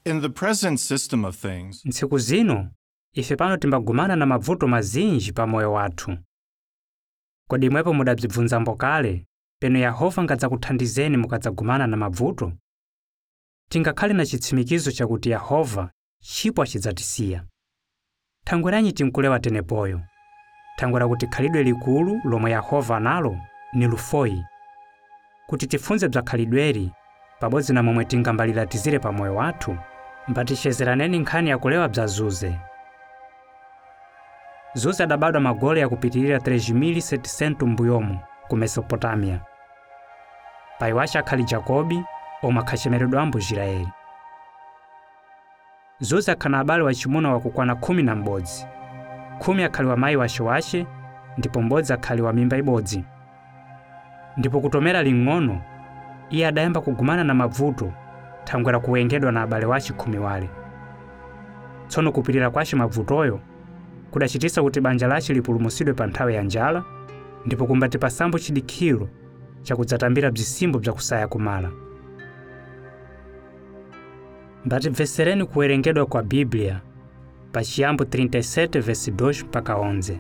In the present system of things, Ntsiku zino, ife pano timbagumana na mavuto mazinji pa moyo wathu. Kodi imwepo mudabzibvunzambo kale, peno Yehova ngadzakuthandizeni mukadzagumana na mavuto? Tingakhale na chitsimikizo chakuti Yehova chipo achidzatisiya. Thangweranyi tinkulewa tenepoyo. Thangwera kuti khalidwe likulu lomwe Yehova nalo ni lufoyi. Kuti tifunze bza khalidweli, pabodzi na momwe tingambalira pa moyo wathu, mbatichezeraneni nkhani yakulewa bza Zuze. Zuze adabadwa magole yakupitirira 3700 mbuyomu ku Mesopotamia. Pai wace akhali Jakobi, omwe akhachemeredwambo Israeli. Zuze akhana abale wachimuna wakukwana 11. 10 akhali wa mayi wace ndipo m'bodzi akhali wa mimba ibodzi. Ndipo kutomera ling'ono, iye adayamba kugumana na mavuto thangwera kuwengedwa na abale wace 10 wale. Tsono kupirira kwace mavutoyo kudachitisa kuti banja lace lipulumusidwe pa nthawi ya njala, ndipo kumbati pasambo chidikhiro chakudzatambira bzisimbo bza kusaya kumala. Mbatibvesereni kuwerengedwa kwa Biblia pa Chiyambo 37 verse 2 mpaka 11.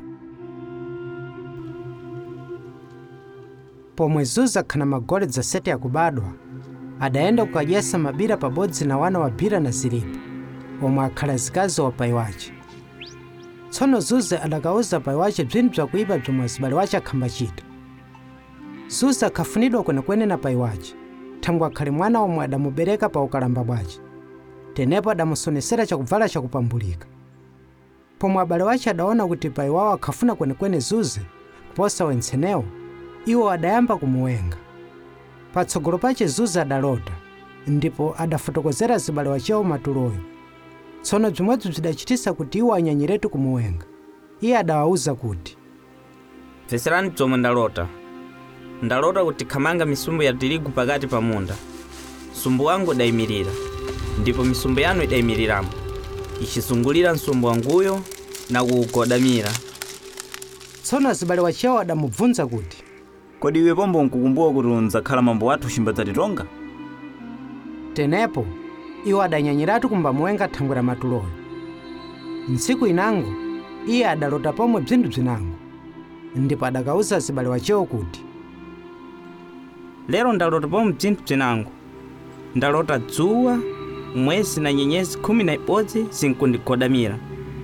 Pomwe Zuze akhana magole 7 akubadwa, adayenda kukadyesa mabira pabodzi na wana wa Bila na Zilipa, omwe akhala zikazi wa pai wace. Tsono Zuze adakauza pai wace bzinthu bzakuyipa bzomwe azibale wace akhambachita. Zuze akhafunidwa kwenekwene na pai wace, thangwe akhali mwana omwe adamubereka pa ukalamba bwace. Tenepo adamusonesera chakubvala chakupambulika. Pomwe abale wace adaona kuti pai wawo akhafuna kwenekwene Zuze kuposa wentsenewo, iwo adayamba kumuwenga. Patsogolo pace Zuze adalota, ndipo adafotokozera azibale wacewo matuloyo. Tsono bzimwebzi bzidachitisa kuti iwo anyanyiretu kumuwenga. Iye adawawuza kuti, "Mveserani bzomwe ndalota. Ndalota kuti khamanga misumbu ya tirigu pakati pa munda. Msumbu wangu udayimirira, ndipo misumbu yanu idayimiriramo. Ichizungulira msumbu wanguyo na kuukodamira." Tsono azibale wacewo adamubvunza kuti, "Kodi iwe pombo nkukumbuka kuti unzakhala mambo wathu chimbadzatitonga?" Tenepo iwo adanyanyiratu kumbamuwenga thangwera matuloyo. Ntsiku inango iye adalota pomwe bzinthu bzinango, ndipo adakauza azibale wacewo kuti, "Lero ndalota pomwe bzinthu bzinango. Ndalota dzuwa, mwezi na nyenyezi 11 zinkundikodamira."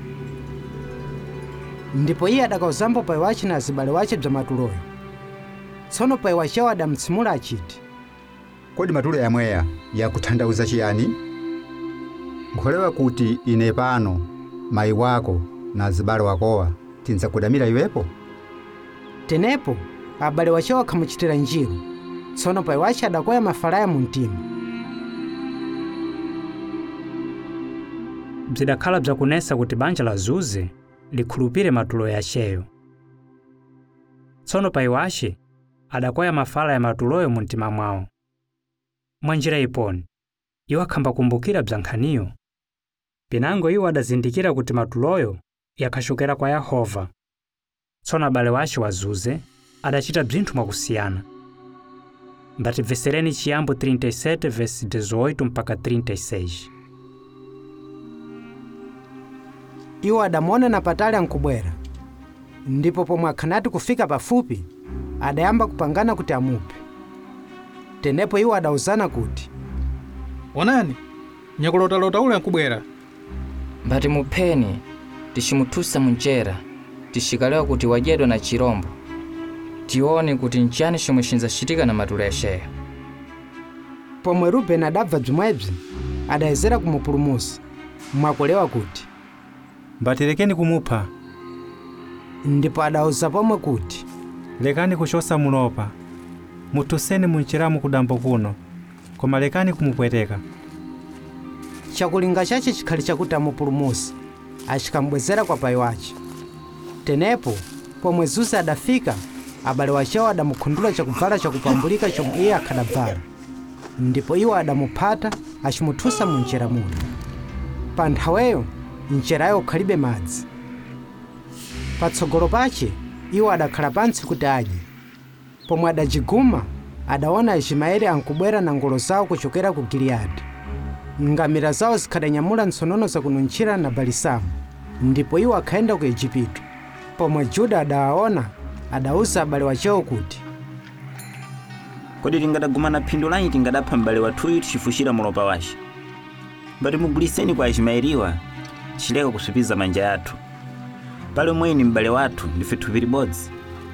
Ndipo iye adakauzambo pai wace na azibale wace bza matuloyo. Tsono pai wacewo adamutsimula achiti, "Kodi matulo yamweya yakuthandauza chiyani? Nkholewa kuti ine pano, mayi wako na azibale wakowa tindzakudamira iwepo?" Tenepo abale wacewo akhamuchitira njiru. Tsono pai wace adakwaya mafalaya mu mtima. Bzidakhala bzakunesa kuti banja la Zuze likhulupire matulo yaceyo. Tsono pai wace adakwaya mafala ya matuloyo mu mtima mwawo. Mwa njira iponi, iwo akhamba kumbukira bza nkhaniyo. Pinango iwo adazindikira kuti matuloyo yakhachokera kwa Yehova. Tsono abale wace wa Zuze adachita bzinthu mwakusiyana. Mbatibvesereni Chiyambo 37 verse 18 mpaka 36. Iwo adamuona na patali ankubwera, ndipo pomwe akhanati kufika pafupi, adayamba kupangana kuti amuphe. Tenepo iwo adawuzana kuti, "Onani, nyakulotalota ule ankubwera. Mbati mupheni, tichimuthusa munjera, tixikalewa kuti wadyedwa na chirombo. Tione kuti nchani chomwe chinzachitika na matulo yaceyo." Pomwe Rubeni adabva bzimwebzi, adayezera kumupulumusa, mwakulewa kuti, "Mbatirekeni kumupha." Ndipo adawuza pomwe kuti, "Lekani kuchosa mulopa, muthuseni munchiramu kudambo kuno, koma lekani kumupweteka." Chakulinga chace chikhali chakuti amupulumusa, achikamubwezera kwa pai wace. Tenepo pomwe Zuze adafika, abale wacewo adamukhundula chakubvala chakupambulika chomwe iye akhadabvala, ndipo iwo adamuphata achimuthusa mu mchera muno. Pa nthaweyo mcherayo ukhalibe madzi. Patsogolo pace iwo adakhala pansi kuti adye. Pomwe adajiguma, adaona Ismaeli ankubwera na ngolo zawo kuchokera ku Giliyadi. ngamira zawo zikhadanyamula ntsonono zakununchira na balisamu, ndipo iwo akhayenda ku Ejiputo. Pomwe Juda adawaona, adawuza abale wachewo kuti, kodi tingadagumana phindu lanji tingadapha m'bale wathuyu tichifuchira mulopa wace. Mbati muguliseni kwa Ismaeliwa chileka kusupiza manja yathu. Pale mweni m'bale wathu ndife thupi libodzi.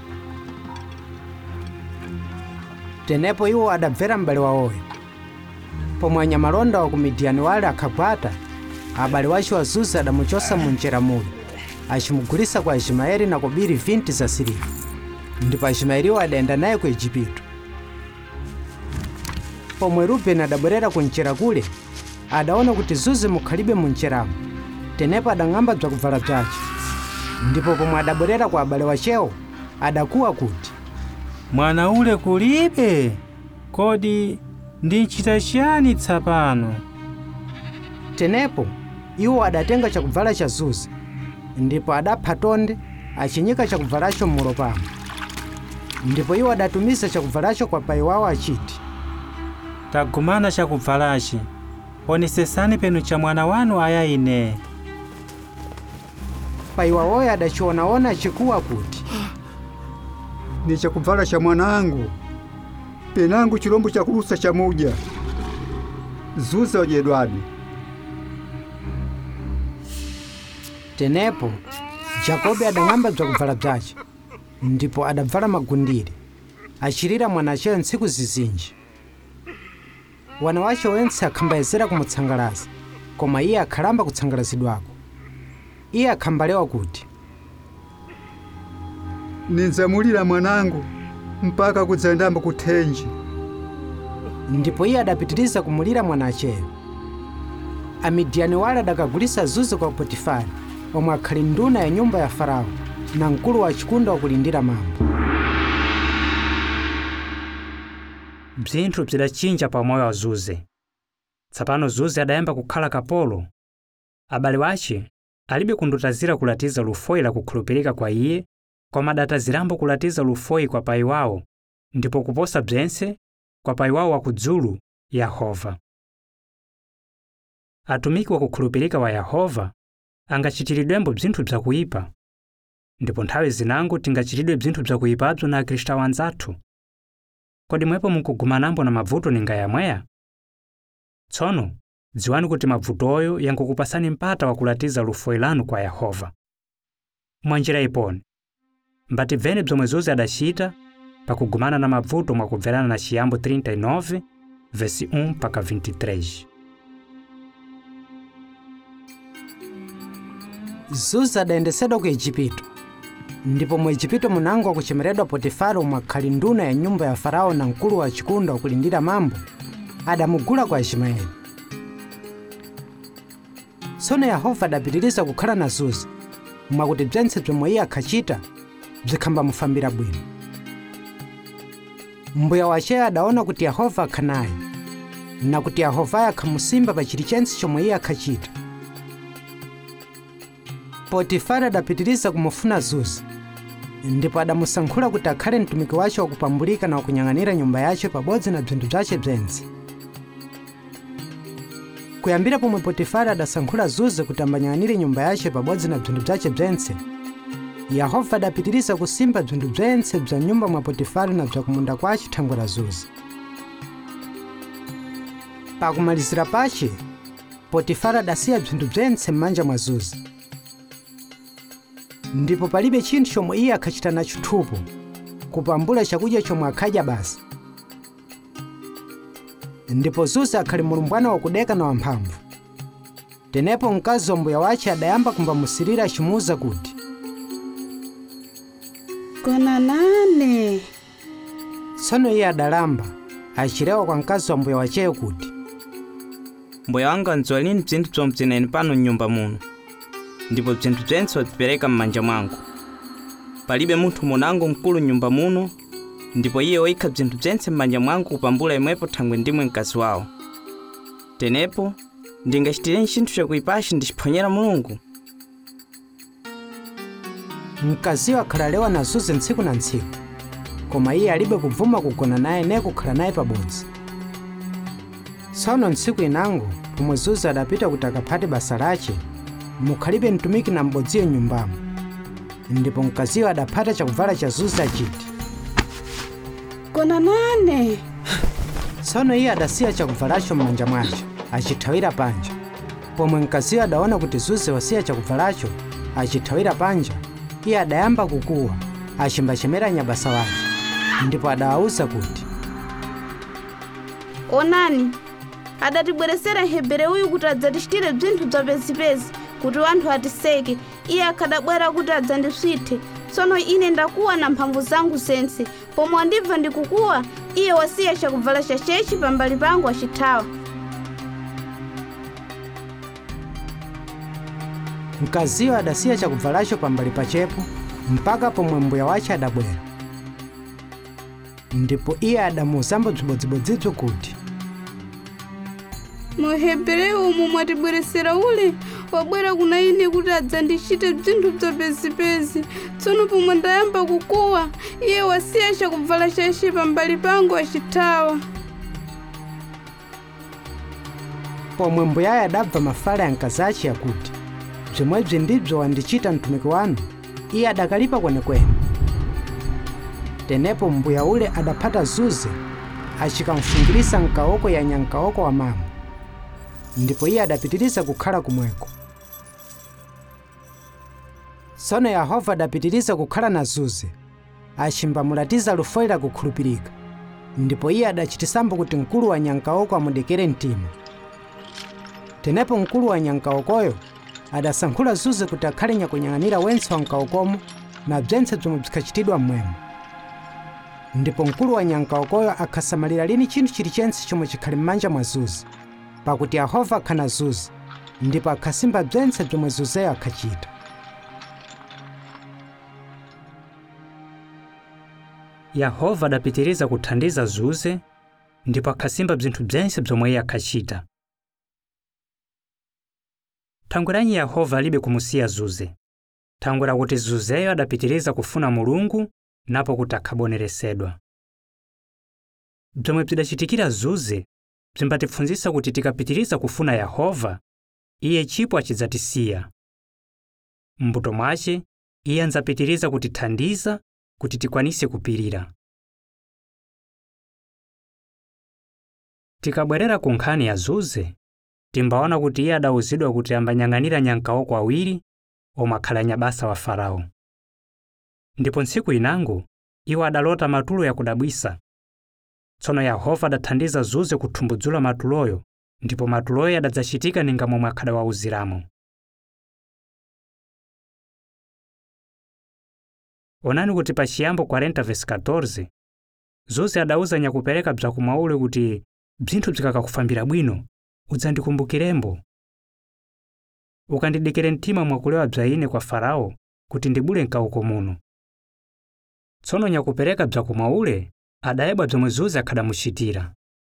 Tenepo iwo adabvera m'bale wawoyo. Pomwe anyamalonda wa ku Midiyani wale akhagwata, abale wace wazuze adamuchosa munjera muli, achimugulisa kwa Ismaeli na kobiri 20 za siliva. Ndipo Ismaeliwa adayenda naye ku Ejiputo. Pomwe Rubeni adabwerera ku mchera kule, adaona kuti Zuze mukhalibe muncheramo. Tenepo adang'amba bzakuvala bzace. Ndipo pomwe adabwerera kwa abale wachewo, adakuwa kuti, mwana ule kulibe, kodi ndinchita chiyani tsapano? Tenepo iwo adatenga chakuvala cha Zuze, ndipo adapha tonde achinyika chakuvalacho mmulopamo. Ndipo iwo adatumiza chakuvalacho kwa pai wawo achiti, tagumana chakuvalachi, onesesani penu cha mwana wanu aya ine. Pai wawoyo adachionaona achikuwa kuti, ni chakuvala cha mwanangu, penangu chilombo chakulusa cha muja. Zuze ojedwadi. Tenepo Jakobe adang'amba bzakuvala bzace, ndipo adabvala magundire, achirira mwanacheyo ntsiku zizinji. Wana wace wense akhambayezera kumutsangalasa, koma iye akhalamba kutsangalazidwako. Iye akhambalewa kuti, ninzamulira mwanangu mpaka kudzandamba kuthenji. Ndipo iye adapitiriza kumulira mwanacheyo. Amidiyani wale adakagulisa Zuze kwa Potifari, omwe akhali nduna ya nyumba ya Farao na mkulu wa chikunda wakulindira mambo. Bzinthu bzidachinja pa moyo wa Zuze. Tsapano Zuze adayamba kukhala kapolo. Abale wace alibe kundutazira kulatiza lufoyi la kukhulupirika kwa iye, koma adatazirambo kulatiza lufoyi kwa pai wawo, ndipo kuposa bzense kwa pai wawo wakudzulu, Yehova. Atumiki wa kukhulupirika wa Yehova angachitiridwembo bzinthu bzakuyipa, ndipo nthawi zinango tingachiridwe bzinthu bzakuyipazo na akhristu anzathu. Kodi mwepo munkugumanambo na mavuto ninga yamweya? Tsono dziwani kuti mavutoyo yankukupasani mpata wakulatiza lufoyi lanu kwa Yehova. Mwanjira iponi, mbati bvene bzomwe Zuze adachita pakugumana na mavuto mwakubverana na Chiyambo 39 vesi 1 mpaka 23. Zuze adayendesedwa ku Ejiputo, ndipo mu Ejiputo munango akuchemeredwa Potifari omwe akhali nduna ya nyumba ya Farao na mkulu wa chikunda wakulindira mambo, adamugula kwa Ismaeli. Tsono Yehova adapitiriza kukhala na Zuze, mwakuti bzense bzomwe iye akhachita bzikhamba mufambira bwino. Mbuya wacheyo adaona kuti Yehova akhanaye, na kuti Yehovayo akhamusimba pa chilichonse chomwe iye akhachita. Potifari adapitiriza kumufuna Zuze, ndipo adamusankhula kuti akhale mtumiki wace wakupambulika na wakunyang'anira nyumba yace pabodzi na bzinthu bzace bzense. Kuyambira pomwe Potifari adasankhula Zuze kuti ambanyang'anire nyumba yace pabodzi na bzinthu bzace bzense, Yehova adapitiriza kusimba bzinthu bzense bza nyumba mwa Potifari na bzakumunda kwace thangwe la Zuze. Pakumalizira pace, Potifari adasiya bzinthu bzense m'manja mwa Zuze. Ndipo palibe chinthu chomwe iye akhachita nacho thupo, kupambula chakudya chomwe akhadya basi. Ndipo Zuze akhali mulumbwana wakudeka na wamphamvu. Tenepo mkazi wa mbuya wace adayamba kumbamusirira achimuwuza kuti, gona nane. Tsono iye adalamba, achirewa kwa mkazi wa mbuya wacheyo kuti, mbuya wanga anzolini bzinthu bzomwe bzineni pano m'nyumba muno, ndipo bzinthu bzense wadzipereka m'manja mwangu. Palibe munthu munango mkulu m'nyumba muno, ndipo iye woyikha bzinthu bzense m'manja mwangu kupambula imwepo thangwe ndimwe mkazi wawo. Tenepo ndingachitireni chinthu chakuyipachi ndichiphwanyera Mulungu? Mkaziyo akhalalewa na Zuze ntsiku na ntsiku, koma iye alibe kubvuma kugona naye ne kukhala naye pabodzi. Tsono ntsiku inango pomwe Zuze adapita kuti akaphate basa lace, mukhalibe mtumiki na m'bodziyo nyumbamo. Ndipo mkaziyo adaphata chakuvala cha Zuze achiti, Gonanane. tsono iye adasiya chakuvalacho m'manja mwace, achithawira panja. Pomwe mkaziyo adaona kuti Zuze wasiya chakuvalacho achithawira panja, iye adayamba kukuwa, achimbachemera nyabasa wace. Ndipo adawawuza kuti, Onani, adatibweresera Hebere uyu kuti adzatishitire bzinthu bza pezipezi kuti wanthu atiseke. Iye akhadabwera kuti adzandiswithe. Tsono ine ndakuwa na mphamvu zangu sense. Pomwe andibva ndikukuwa, iye wasiya chakuvala chachechi pambali pangu achithawa. mkaziyo adasiya chakuvalacho pambali pachepo mpaka pomwe mbuya wace adabwera. Ndipo iye adamuwuzambo bzibodzibodzibzo kuti, Muhebere umu mwatibweresera ule wabwera kuna ine kuti adzandishite bzinthu bza pezipezi. Tsono pomwe ndayamba kukuwa, iye wasiya chakuvala chache pambali pangu achithawa. pomwe mbuyayo adabva mafala ya mkazi ace yakuti, bzimwebzi ndibzo wandichita mtumiki wanu, iye adakalipa kwenekwene. Tenepo mbuya ule adaphata Zuze achikamfungirisa mkaoko ya nyankaoko wa mama. Ndipo iye adapitiriza kukhala kumweko. Tsono Yehova adapitiriza kukhala na Zuze, achimbamulatiza lufoira kukhulupirika. Ndipo iye adachitisambo kuti mkulu wa nyankaoko amudekere mtima. Tenepo mkulu wa nyankaokoyo adasankhula Zuze kuti akhale nyakunyang'anira wentse wa nkaokomo na bzentse bzomwe bzikhachitidwa mmwemo. Ndipo mkulu wa nyankaokoyo akhasamalira lini chinthu chilichense chomwe chikhali m'manja mwa Zuze, pakuti Yehova akhana Zuze, ndipo akhasimba bzentse bzomwe Zuzeyo akhachita. Yehova adapitiriza kuthandiza Zuze, ndipo akhasimba bzinthu bzense bzomwe iye akhachita. Thangwiranyi Yehova alibe kumusiya Zuze. Thangwira kuti Zuzeyo adapitiriza kufuna Mulungu napo kuti akhaboneresedwa. Bzomwe bzidachitikira Zuze bzimbatipfunzitsa kuti tikapitiriza kufuna Yehova, iye chipo achidzatisiya. M'mbuto mwace iye andzapitiriza kutithandiza kuti tikwanise kupirira. Tikabwerera ku nkhani ya Zuze, timbaona kuti iye adawuzidwa kuti ambanyang'anira nyankaoko awiri omwe akhala nyabasa wa Farao. Ndipo ntsiku inango iwo adalota matulo yakudabwisa. Tsono Yehova adathandiza Zuze kuthumbudzula matuloyo, ndipo matuloyo adadzachitika ninga momwe akhadawawuziramo. Onani kuti pa chiyambo 40:14 Zuze adawuza nyakupereka bzakumwa ule kuti bzinthu bzikakakufambira bwino udzandikumbukirembo. Ukandidekere mtima mwakulewa bza ine kwa Farao kuti ndibule nkauko muno. Tsono nyakupereka bzakumwa ule adayebwa bzomwe Zuze akhadamuchitira.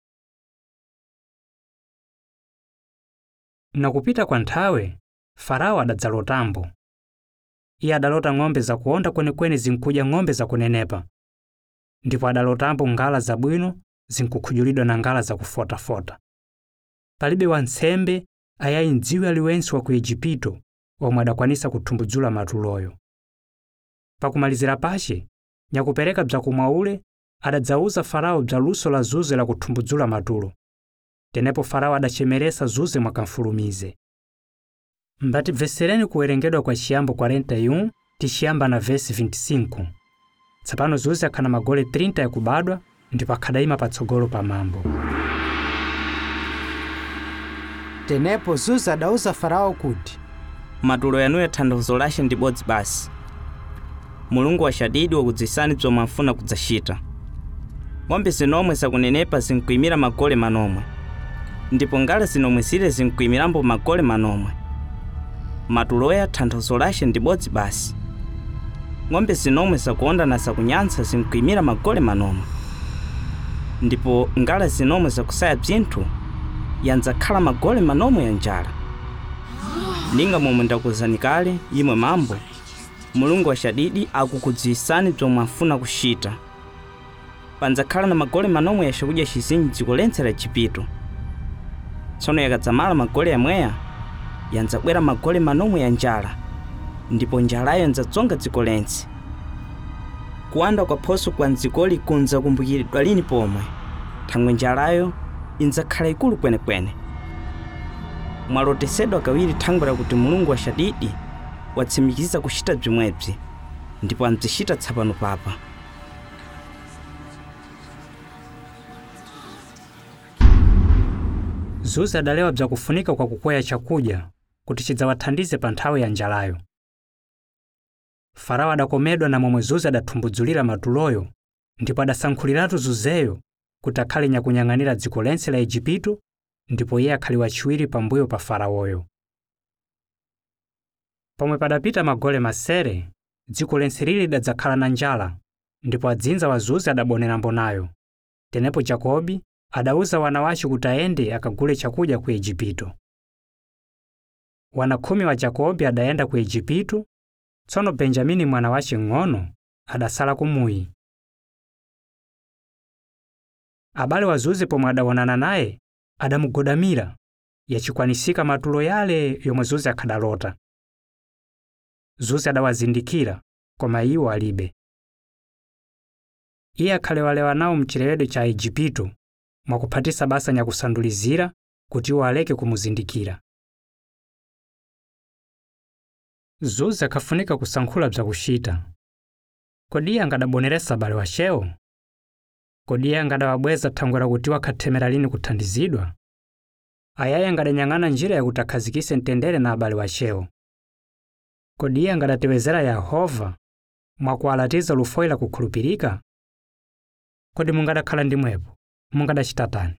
Nakupita kwa nthawe, Farao adadzalotambo. Iye adalota ng'ombe zakuonda kwenekwene zinkudya ng'ombe zakunenepa. Ndipo adalotambo ngala zabwino zinkukhujulidwa na ngala zakufotafota. Palibe wansembe ayayi mdziwe aliwense wa ku Ejipito omwe adakwanisa kuthumbudzula matuloyo. Pakumalizira pace, nyakupereka bzakumwa ule adadzawuza Farao bza luso la Zuze la kuthumbudzula matulo. Tenepo Farao adachemeresa Zuze mwakamfulumize. Mbatibvesereni kuwerengedwa kwa chiyambo 41 tichiyamba na vesi 25. Tsapano Zuze akhana magole 30 yakubadwa ndipo akhadayima patsogolo pa mambo. Tenepo Zuze adawuza Farao kuti, Matulo yanu ya thandizo lace ndi bodzi basi. Mulungu washadidi wakudzisani bzomwe afuna kudzachita. Ng'ombe zinomwe zakunenepa zinkuyimira magole manomwe, ndipo ngala zinomwe zile zinkuyimirambo magole manomwe. Matulo ya thandizo lace ndi bodzi basi. Ng'ombe zinomwe zakuonda na zakunyantsa zinkuyimira magole manomwe, ndipo ngala zinomwe zakusaya bzinthu yandzakhala magole manomwe ya njala. Ninga momwe ndakuzani kale imwe mambo, Mulungu washadidi akukudzisani bzomwe afuna kuchita. Pandzakhala na magole manomwe ya chakudya chizinji kulentsera chipito, tsono yakadzamala magole yamweya yandzabwera magole manomwe ya njala, ndipo njalayo yandzadzonga dziko lense. Kuwanda kwaphoso kwa mdzikoli kunzakumbukiridwa lini pomwe, thangwe njalayo indzakhala ikulu kwenekwene. Mwalotesedwa kawiri thangwe lakuti Mulungu washadidi watsimikiza kuchita bzimwebzi, ndipo andzishita tsapano papa. Zuze adalewa bzakufunika kwa kukwea chakudya kuti chidzawathandize pa nthawi ya njalayo. Farao adakomedwa na momwe Zuze adathumbuzulira matuloyo, ndipo adasankhuliratu Zuzeyo kuti akhale nyakunyang'anira dziko lense la Igupto, ndipo iye akhali wachiwiri pambuyo pa Faraoyo. Pomwe padapita magole masere, dziko lense lili lidadzakhala na njala, ndipo adzinza wa Zuze adabonera mbonayo. Tenepo Jakobi adauza wana wace kuti aende akagule chakudya ku Igupto. Wana 10 wa Jakobi adayenda ku Igupto, tsono Benjamini mwana wace ng'ono adasala kumuyi. Abale wa Zuze pomwe adawonana naye adamugodamira, yachikwanisika matulo yale yomwe Zuze akhadalota. Zuze adawazindikira, koma iwo alibe. Iye akhalewalewa nawo mchilewedwe cha Igupto, mwakuphatisa basa nyakusandulizira kuti iwo aleke kumuzindikira. Zuze akafunika kusankhula bzakuchita. Kodi iye angadaboneresa abale wacewo? Kodi iye angadawabweza thangwe lakuti wakhathemera lini kuthandizidwa? Ayayi angadanyang'ana njira yakuti akhazikise mtendere na abale wacewo. Kodi iye angadatewezera Yehova mwakualatiza lufoila kukhulupirika? Kodi mungadakhala ndimwepo, mungadachita.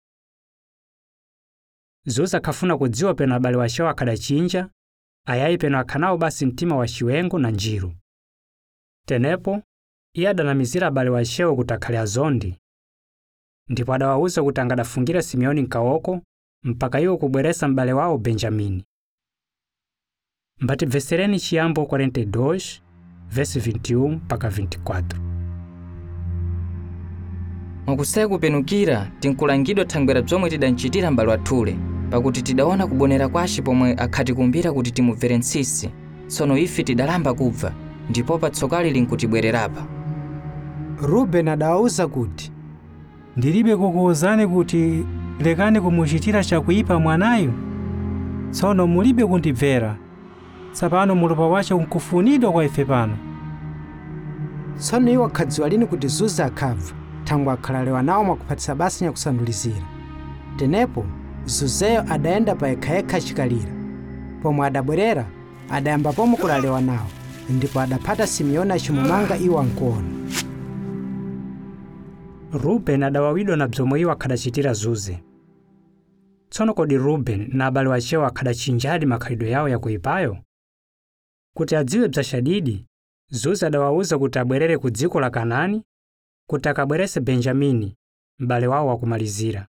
Zuze akhafuna kudziwa peno abale wacewo akhadachinja, ayayi peno akhanawo basi mtima wa chiwengo na njiru. Tenepo iye adanamizira abale wacewo kuti akhale azondi, ndipo adawawuza kuti angadafungira Simeoni nkawoko mpaka iwo kubweresa m'bale wawo Benjamini. Mbati vesereni chiyambo 42 verse 21 mpaka 24. Mwakusaya kupenukira tinkulangidwa thangwera bzomwe tidanchitira m'bale wathule, pakuti tidawona kubonera kwace pomwe akhatikumbira kuti timubvere ntsisi, tsono ife tidalamba kubva, ndipo patsokali linkutibwererapa. Rubeni adawawuza kuti, ndilibe kukuwuzani kuti lekani kumuchitira chakuyipa mwanayu? Tsono mulibe kundibvera. Tsapano mulopa wace unkufunidwa kwa ife pano. Tsono iwo akhadziwa lini kuti Zuze akhabva, thangwe akhalalewa nawo mwakuphatisa basa nyakusandulizira. Tenepo Zuzeyo adayenda pa yekhayekha chikalira. Pomwe adabwerera, adayamba pomwe kulalewa nawo, ndipo adaphata Simeoni achimumanga iwo ankuona. Rubeni adawawidwa na bzomwe iwo akhadachitira Zuze. Tsono kodi Rubeni na abale wacewo akhadachinjadi makhalidwe yawo yakuyipayo? Kuti adziwe bzashadidi, Zuze adawawuza kuti abwerere ku dziko la Kanaani, kuti akabwerese Benjamini, m'bale wawo wakumalizira.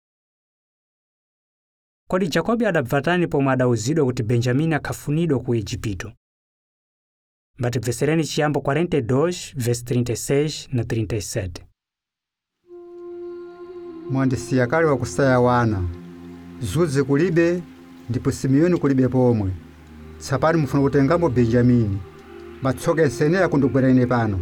Kodi Jakobi adabvatani pomwe adawuzidwa kuti Benjamini akhafunidwa ku Igupto? Mbati vesereni chiyambo 42 verse 36 na 37. Mwandisiya kale wakusaya wana. Zuze kulibe, ndipo Simeoni kulibe pomwe. Tsapano mufuna kutengamo Benjamini. Matsoka enseneya kundibwera ine pano.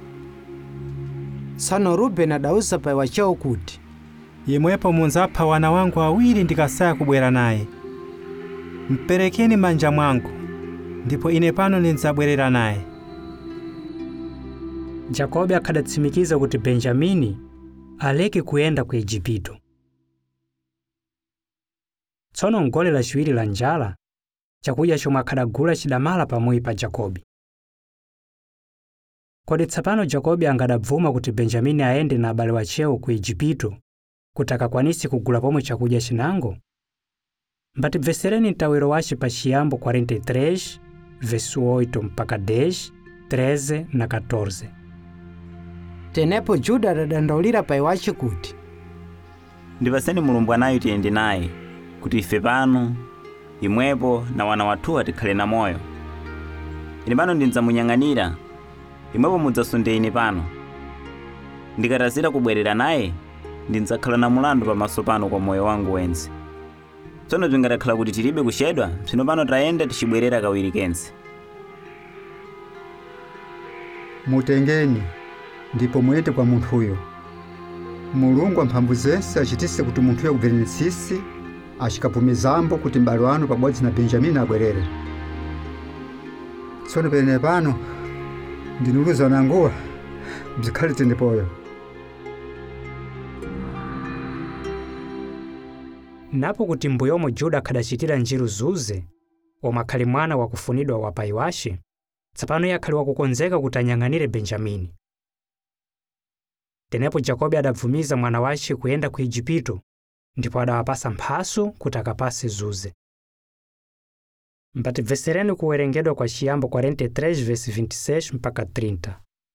Tsono Rubeni adawuza pa wacewo kuti, yemwepo munzapha wana wangu awiri ndikasaya kubwera naye. Mperekeni manja mwangu, ndipo ine pano nindzabwerera naye. Jakobi akhadatsimikiza kuti Benjamini aleke kuyenda ku Igupto. Tsono ngole lachiwiri la njala, chakudya chomwe akhadagula chidamala pamuyi pa Jakobi. Kodi tsapano Jakobi angadabvuma kuti Benjamini ayende na abale wacewo ku Igupto kuti akakwanisi kugula pomwe chakudya chinango? Mbati vesereni mtawiro wace pa chiyambo 43 verse 8 mpaka 10, 13 na 14. Tenepo Juda adadandaulira pa iwace kuti, ndipaseni mulumbwanayu tiyende naye, kuti ife pano, imwepo na wana wathuwa tikhale na moyo. Ine pano ndidzamunyang'anira, imwepo mudzasunde ine pano. Ndikatazira kubwerera naye, ndidzakhala na mulandu pamaso pano kwa moyo wangu wense. tsono zingatakhala kuti tilibe kuchedwa, psino pano tayenda tichibwerera kawiri kense. Mutengeni ndipo muyende kwa munthuyo. Mulungu amphamvu zense achitise kuti munthuyo ku Verenitsisi achikapumizambo kuti m'bale wanu pabodzi na Benjamini abwerere. Tsono pene pano ndinuluza nanguwa bzikhale tendepoyo. Napo kuti mbuyomo Juda akhadachitira njiru Zuze, omwe akhali mwana wakufunidwa wa Paiwashi, tsapano iye akhali wakukonzeka kuti anyang'anire Benjamini. Tenepo Yakobo adabvumiza mwana wace kuyenda ku Igupto, ndipo adawapasa mphaso kuti akapase Zuze. Mbatimvesereni kuwerengedwa kwa chiyambo 43 verse 26 mpaka 30.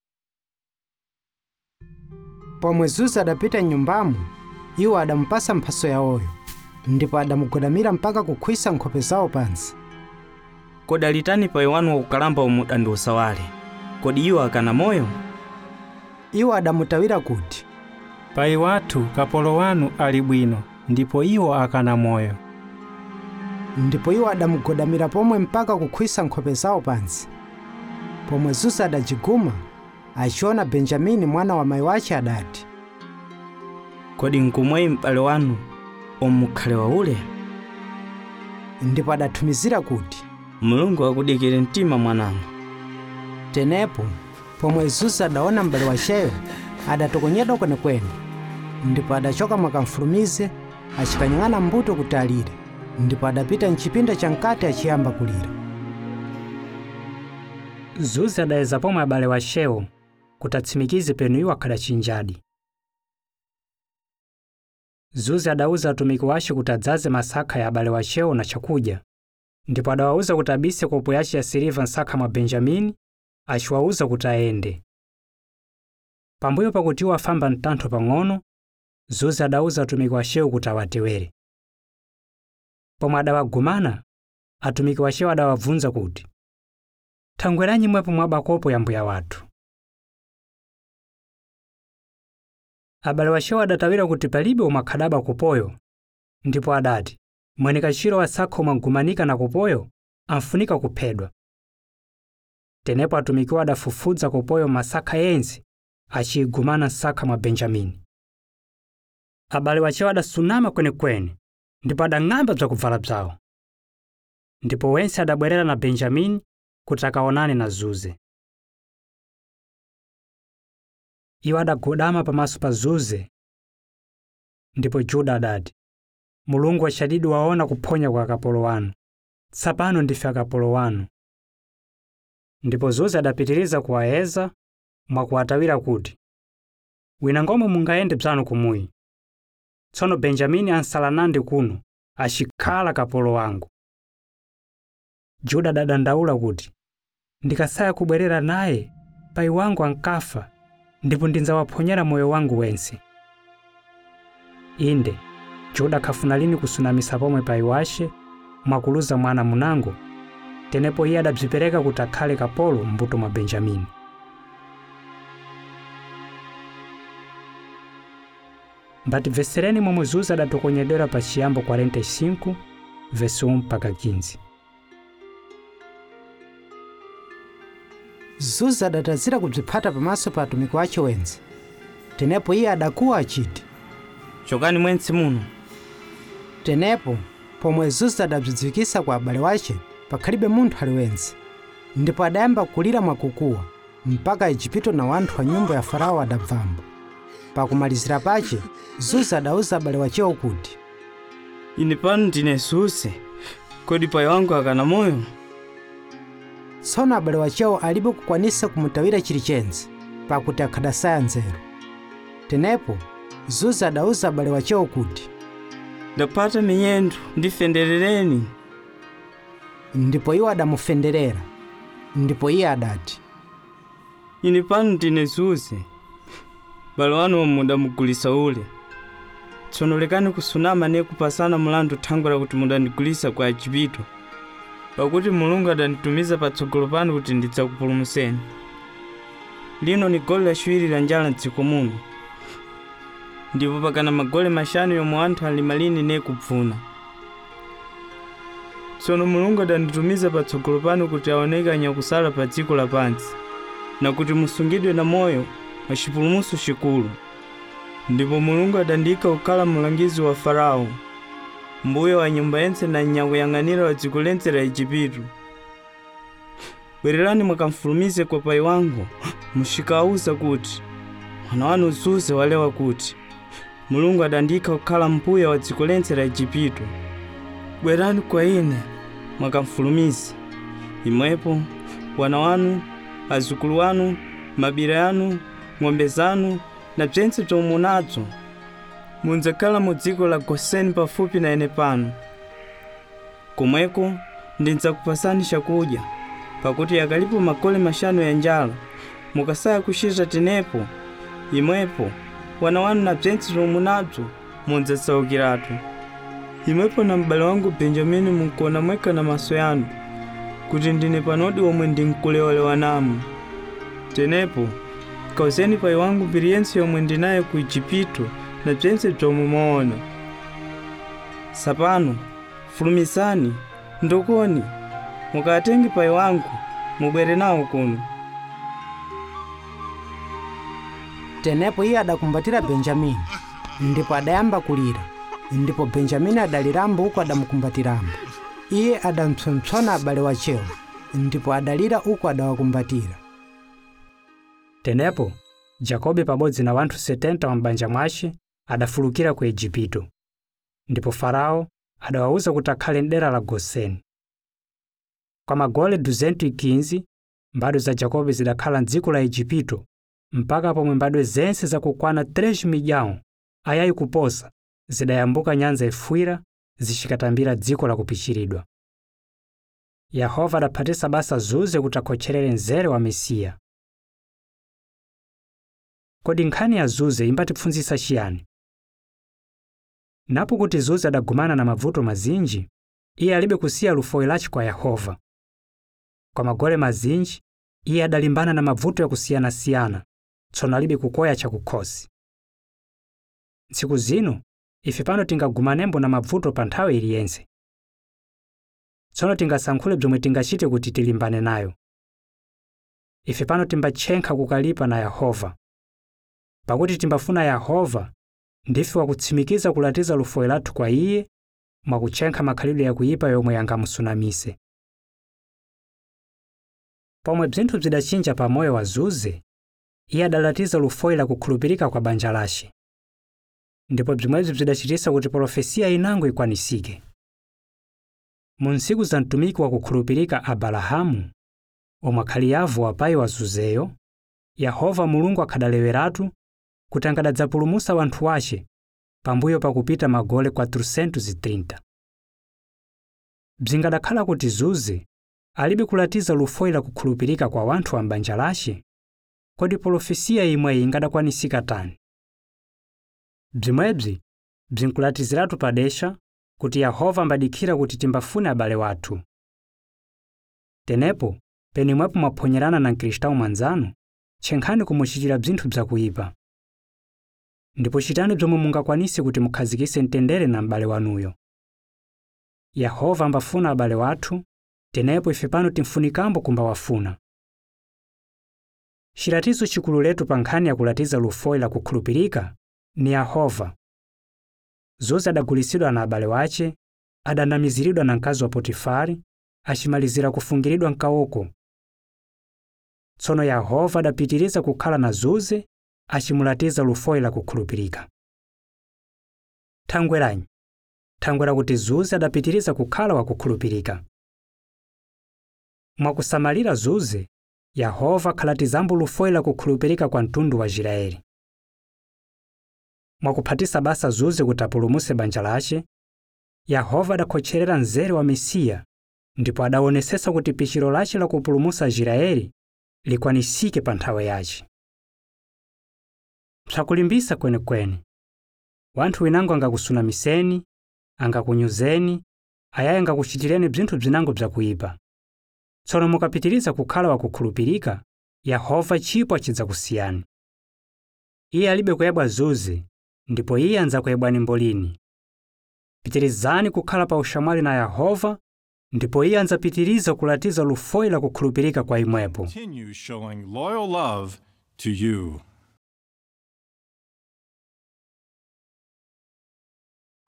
Pomwe Zuze adapita nyumbamo, iwo adamupasa mphaso yawoyo, ndipo adamugodamira mpaka kukhwisa nkhope zawo pansi. Kodi alitani pa iwanu wakukalamba omwe dandiusawale? Kodi iwo akana moyo? Iwo adamutawira kuti, Pai wathu kapolo wanu ali bwino, ndipo iwo akana moyo. Ndipo iwo adamugodamira pomwe mpaka kukhwisa nkhope zawo pansi. Pomwe Zuze adajiguma, achiona Benjamini mwana wa mayi wace adati, Kodi nkumweyi m'bale wanu omukhale waule? Ndipo adatumizira kuti, Mulungu akudikire mtima mwanangu. Tenepo pomwe Zuze adaona m'bale waceyo, adatokonyedwa kwenekwene, ndipo adachoka mwakamfulumize achikanyang'ana mbuto kuti alire, ndipo adapita mchipinda chamkati achiyamba kulira. Zuze adayeza pomwe abale wacewo kuti atsimikize penu iwo akhadachinjadi. Zuze adawuza atumiki wace kuti adzaze masaka ya abale wacewo na chakudya, ndipo adawawuza kuti abise kopo yace ya siliva nsaka mwa Benjamini, achiwawuza kuti ayende. Pambuyo pakuti iwo afamba mtantho pang'ono, Zuze adawuza atumiki wacewo kuti awatewere. Pomwe adawagumana, atumiki wacewo adawavunza kuti, Thangweranyi mwepo mwaba kopo ya mbuya wathu. Abale wacewo adatawira kuti palibe omwe akhadaba kupoyo, ndipo adati, Mwene kachiro wa sakho omwe agumanika na kupoyo, amfunika kuphedwa. Tenepo atumiki adafufudza kupoyo masaka yense, achigumana nsaka mwa Benjamini. Abale wacewo adasunama kwenekwene, ndipo adang'amba bzakuvala bzawo. Ndipo wense adabwerera na Benjamini kuti akaonane na Zuze. Iwo adagodama pamaso pa Zuze, ndipo Juda adati, Mulungu wachadidi waona kuphonya kwa akapolo wanu, tsapano ndife akapolo wanu. Ndipo Zuze adapitiriza kuwayeza mwakuwatawira kuti, Wina ngomwe mungayende bzanu kumuyi. Tsono Benjamini ansala nandi kuno, achikhala kapolo wangu. Juda adadandaula kuti, Ndikasaya kubwerera naye, pai wangu ankafa, ndipo ndinzawaphonyera moyo wangu wense. Inde, Juda khafuna lini kusunamisa pomwe pai wace mwakuluza mwana munango, tenepo iye adabzipereka kuti akhale kapolo mbuto mwa Benjamini. Mbatimvesereni momwe Zuze adatokonyedwera pa chiyambo 45 verse 1 mpaka 15. Zuze adatazira kubziphata pamaso pa atumiki wace wense. Tenepo iye adakuwa achiti, Chokani mwensi muno. Tenepo pomwe Zuze adabzidziwikisa kwa abale wace, pakhalibe munthu aliwense. Ndipo adayamba kulira mwakukuwa, mpaka Igupto na wanthu wa nyumba ya Farao adabvambo. Pakumalizira pace, Zuze adawuza abale wacewo kuti, Ine pano ndine Zuze, kodi pai wangu akana moyo? Tsono abale wacewo alibe kukwanisa kumutawira chilichense, pakuti akhadasaya nzeru. Tenepo Zuze adawuza abale wacewo kuti, Ndapata minyendo, ndifenderereni. Ndipo iwo adamufenderera. Ndipo iye adati, Ine pano ndine Zuze, bale wanu omwe mudamugulisa ule. Tsono lekani kusunama ne kupasana mulandu thangwera kuti mudandigulisa kwa Igupto, pakuti Mulungu adanditumiza patsogolo panu kuti ndidzakupulumuseni. Lino ni goli laciwiri la njala m'dziko muno, ndipo pakana magole mashanu yomwe anthu ali malini ne kupfuna. Tsono Mulungu adanditumiza patsogolo panu kuti aoneke anyakusala pa dziko lapansi, na kuti musungidwe na moyo wa chipulumutso chikulu. Ndipo Mulungu adandiyika kukhala mlangizi wa Farao, mbuye wa nyumba yense na nyakuyang'anira wa dziko lense la Igupto. Bwererani mwakamfulumize kwa pai wangu, mushikauza kuti mwana wanu Zuze walewa kuti Mulungu adandiyika kukhala mbuye wa dziko lense la Igupto. Bwerani kwa ine mwakamfulumize, imwepo wana wanu, azukulu wanu, mabira yanu, ng'ombe zanu na bzense bzomwe munazo munzakhala mu dziko la Goseni pafupi na ene pano. Komweko ndindzakupasani chakudya, pakuti yakalipo makole mashanu ya njala mukasaya kuchita tenepo, imwepo wana wanu na bzense bzomwe munazo mudzasaukiratu. Imwepo na m'bale wangu Benjamini munkuona mwekha na maso yanu kuti ndine panodi omwe ndinkulewa namu. Tenepo kauzeni pai wangu mbiri yense yomwe ndinaye ku Igupto na bzense bzomwe muona. Sapano fulumisani ndokoni mukatenge pai wangu mubwere nawo kuno. Tenepo iye adakumbatira Benjamini, ndipo adayamba kulira, ndipo Benjamini adalirambo uko adamukumbatiramo. Iye adampsompsona abale wachewo, ndipo adalira uko adawakumbatira. Tenepo Jakobe pabodzi na wanthu 70 wa m'banja mwace adafulukira ku Igupto, ndipo Farao adawawuza kuti akhale m'dera la Goseni. Kwa magole 215 mbadwe za Jakobe zidakhala m'dziko la Igupto mpaka pomwe mbadwe zense zakukwana 3 milhão ayayi kuposa zidayambuka Nyanza Ifwira zishikatambira dziko la kupichiridwa. Yehova adaphatisa basa Zuze kuti akhotcherere mzere wa Mesiya. Kodi nkhani ya Zuze imbatipfunzitsa chiyani? Napo kuti Zuze adagumana na mavuto mazinji, iye alibe kusiya lufoyi lace kwa Yehova. Kwa magole mazinji, iye adalimbana na mavuto yakusiyana-siyana, tsono alibe kukoya chakukhosi. Ntsiku zino, ife pano tingagumanembo na mavuto pa nthawi iliyense. Tsono tingasankhule bzomwe tingachite kuti tilimbane nayo. Ife pano timbatchenkha kukalipa na Yehova. Pakuti timbafuna Yehova ndife wakutsimikiza kulatiza lufoyi lathu kwa iye mwakutchenkha makhalidwe yakuyipa yomwe yangamusunamise. Pomwe bzinthu bzidachinja pa moyo wa Zuze, iye adalatiza lufoyi la kukhulupirika kwa banja lace. Ndipo bzimwebzi bzidachitisa kuti profesiya inango ikwanisike. Mu ntsiku za mtumiki wa kukhulupirika Abalahamu, omwe akhali yavu wa pai wa Zuzeyo, Yehova Mulungu akhadaleweratu kuti angadadzapulumusa wanthu wace pambuyo pakupita magole 430. Bzingadakhala kuti Zuze alibe kulatiza lufoyi la kukhulupirika kwa wanthu wa m'banja lace, kodi profesiya imweyi ingadakwanisika tani? Bzimwebzi bzinkulatiziratu padesha kuti Yehova ambadikhira kuti timbafune abale wathu. Tenepo penimwepo mwaphonyerana na mkristau mwanzanu, tchenkhani kumuchitira bzinthu bzakuyipa. Ndipo chitani bzomwe mungakwanise kuti mukhazikise mtendere na m'bale wanuyo. Yehova ambafuna abale wathu, tenepo ife pano timfunikambo kumbawafuna. Chiratizo chikulu letu pa nkhani ya kulatiza lufoyi la kukhulupirika ni Yehova. Zuze adagulisidwa na abale wace, adanamiziridwa na mkazi wa Potifari, achimalizira kufungiridwa mkawoko. Tsono Yehova adapitiriza kukhala na Zuze, achimulatiza lufoyi la kukhulupirika. Thangwera kuti Zuze adapitiriza kukhala wa kukhulupirika. Mwakusamalira Zuze, Yehova akhalatizambo lufoyi la kukhulupirika kwa mtundu wa Israeli. Mwakuphatisa basa Zuze kuti apulumuse banja lace, Yehova adakhotcherera mzere wa Mesiya, ndipo adawonesesa kuti pichiro lace la kupulumusa Israeli likwanisike pa nthawe yace. Psakulimbisa kwenekwene. Wanthu winango angakusunamiseni, angakunyuzeni, ayayi angakuchitireni bzinthu bzinango bzakuyipa. Tsono mukapitiriza kukhala wakukhulupirika, Yehova chipo achidzakusiyani. Iye alibe kuyebwa Zuze, ndipo iye andzakuyebwani mbolini. Pitirizani kukhala pa ushamwali na Yehova, ndipo iye anzapitiriza kulatiza lufoyi la kukhulupirika kwa imwepo. Continue showing loyal love to you.